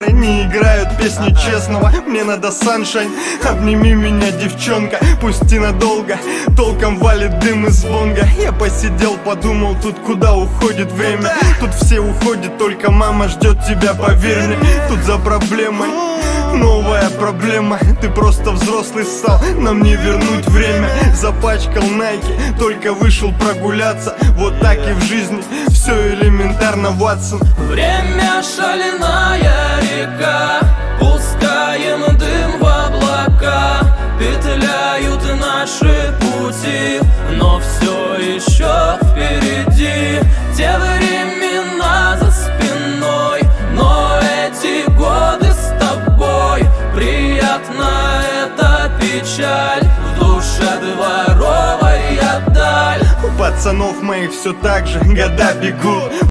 Не играют песню честного, мне надо саншайн. Обними меня, девчонка, пусть и надолго. Толком валит дым из бонга. Я посидел, подумал, тут куда уходит время. Тут все уходят, только мама ждет тебя, поверь мне. Тут за проблемой новая проблема. Ты просто взрослый стал, нам не вернуть время. Запачкал найки, только вышел прогуляться. Вот так и в жизни, все элементарно, Ватсон. Время шаленая река, пускаем дым в облака. Петляют наши пути, но все еще впереди. Те времена за спиной, но эти годы с тобой. Приятна эта печаль, в душе дворовая даль. У пацанов моих все так же года бегут.